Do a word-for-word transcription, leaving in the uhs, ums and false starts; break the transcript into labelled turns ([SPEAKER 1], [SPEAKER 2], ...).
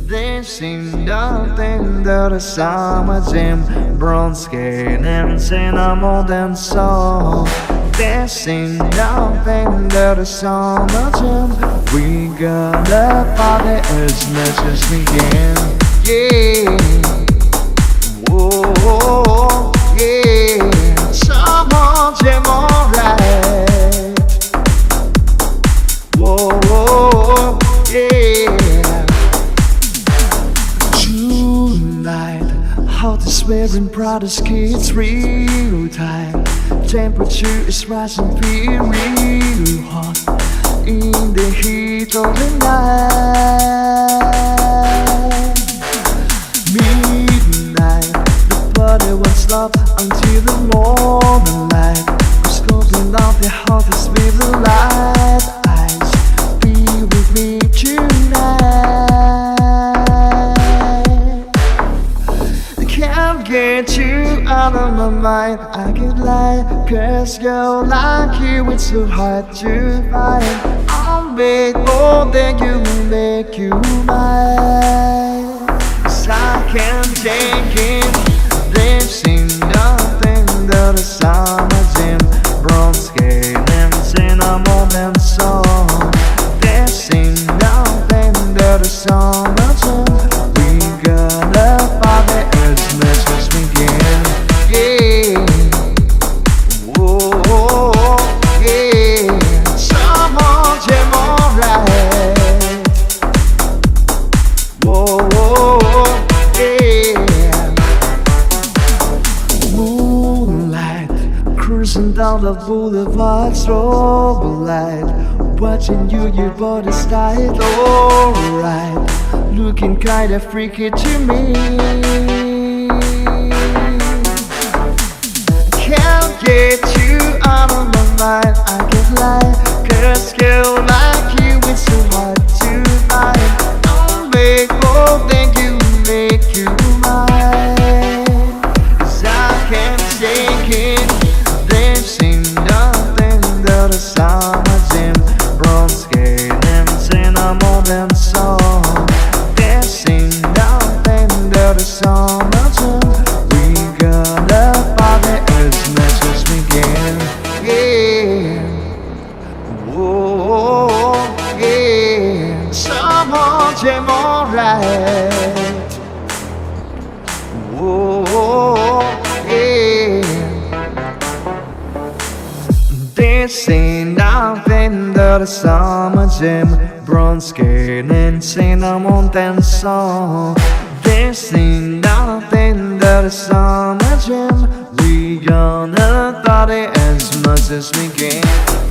[SPEAKER 1] This ain't nothing that a summer jam, bronze skin and cinnamon dance song. This ain't nothing that a summer jam. We gonna party as much as we can. Yeah, whoa, yeah, summer jam alright. Whoa, whoa, yeah. Heart is wearing Prada's kids real tight. Temperature is rising, feel real hot in the heat of the night. Midnight, the party won't stop until the morning light. We're scoping out the hottest with the light eyes. Be with me tonight. Can't get you out of my mind. I can't lie, cause girl like you, it's so hard to find. I'll make more than you make you mine. Cause I can't take it. This ain't nothing that a summer jam, bronze skin and cinnamon and song. This ain't nothing that a summer jam. We gonna party as much as we can. Yeah, whoa, yeah, summer jam alright. Whoa, yeah. Moonlight, cruising down the boulevard, strobe light. Watching you, your body's tight, alright. Looking kinda freaky to me. Can't get you out of my mind. I can't lie, cause girl like you, it's so hard to find. I'll make more than you make you mine. Cause I can't take it. This ain't nothing that a summer jam, bronze skin and cinnamon and song. This ain't nothing that a summer jam. We gonna party as much as we can. Yeah, whoa, yeah, summer jam alright. Whoa, yeah. This ain't nothing that a summer jam, bronze skin and cinnamon dance song. This ain't nothing that a summer jam. We gonna party as much as we can.